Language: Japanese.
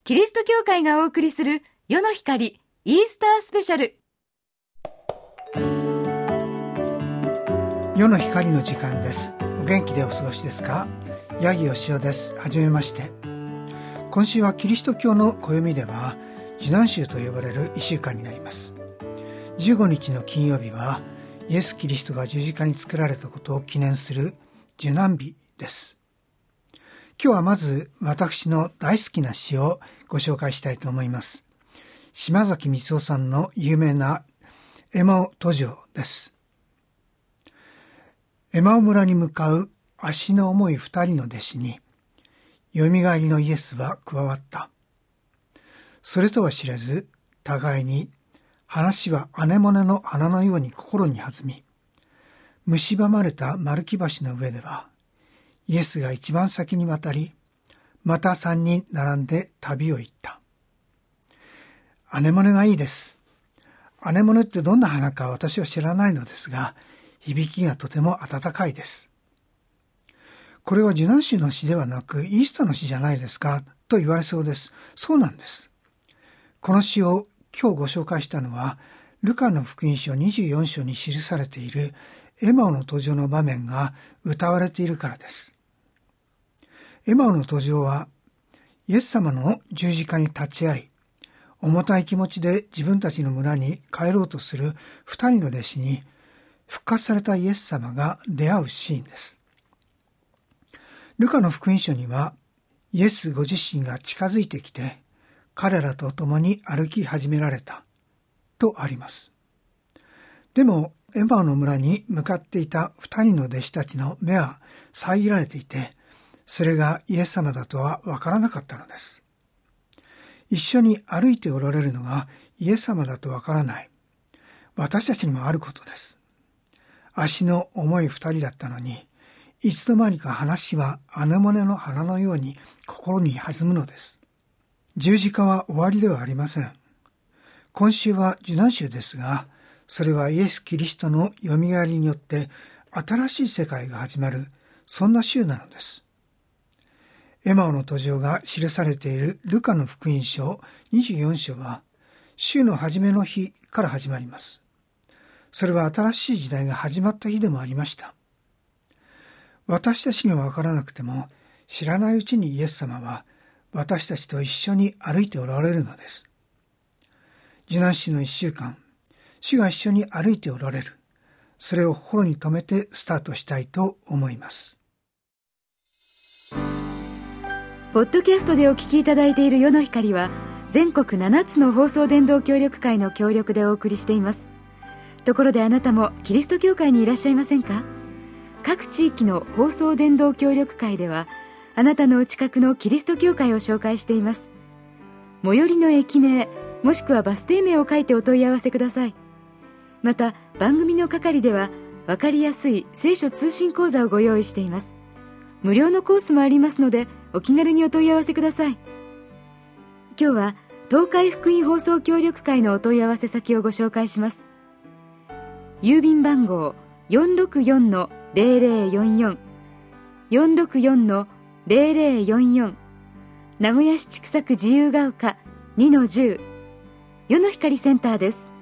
キリスト教会がお送りする世の光イースタースペシャル。 世の光の時間です。お元気でお過ごしですか？八木義雄です。はじめまして。今週はキリスト教の暦では受難週と呼ばれる1週間になります。15日の金曜日はイエス・キリストが十字架につけられたことを記念する受難日です。今日はまず私の大好きな詩をご紹介したいと思います。島崎光夫さんの有名なエマオ途上です。エマオ村に向かう足の重い2人の弟子によみがえりのイエスは加わった。それとは知らず互いに話はアネモネの花のように心に弾み、蝕まれた丸木橋の上ではイエスが一番先に渡り、また3人並んで旅を行った。アネモネがいいです。アネモネってどんな花か私は知らないのですが、響きがとても温かいです。これは受難週の詩ではなくイースターの詩じゃないですかと言われそうです。そうなんです。この詩を今日ご紹介したのは、ルカの福音書24章に記されているエマオの途上の場面が歌われているからです。エマオの途上はイエス様の十字架に立ち会い、重たい気持ちで自分たちの村に帰ろうとする2人の弟子に復活されたイエス様が出会うシーンです。ルカの福音書にはイエスご自身が近づいてきて彼らと共に歩き始められたとあります。でもエマオの村に向かっていた2人の弟子たちの目は遮られていて、それがイエス様だとはわからなかったのです。一緒に歩いておられるのがイエス様だとわからない、私たちにもあることです。足の重い2人だったのに、いつの間にか話はアネモネの花のように心に弾むのです。十字架は終わりではありません。今週は受難週ですが、それはイエス・キリストのよみがえりによって新しい世界が始まる、そんな週なのです。エマオの途上が記されているルカの福音書24章は、週の初めの日から始まります。それは新しい時代が始まった日でもありました。私たちには分からなくても、知らないうちにイエス様は私たちと一緒に歩いておられるのです。受難週の1週間、主が一緒に歩いておられる。それを心に留めてスタートしたいと思います。 ポッドキャストでお聞きいただいている世の光は、全国7つの放送伝道協力会の協力でお送りしています。ところであなたもキリスト教会にいらっしゃいませんか？各地域の放送伝道協力会では、あなたのお近くのキリスト教会を紹介しています。最寄りの駅名もしくはバス停名を書いてお問い合わせください。また番組の係では分かりやすい聖書通信講座をご用意しています。無料のコースもありますので、お気軽にお問い合わせください。今日は東海福音放送協力会のお問い合わせ先をご紹介します。郵便番号 464-0044 464-0044 名古屋市千種区自由が丘 2-10 世の光センターです。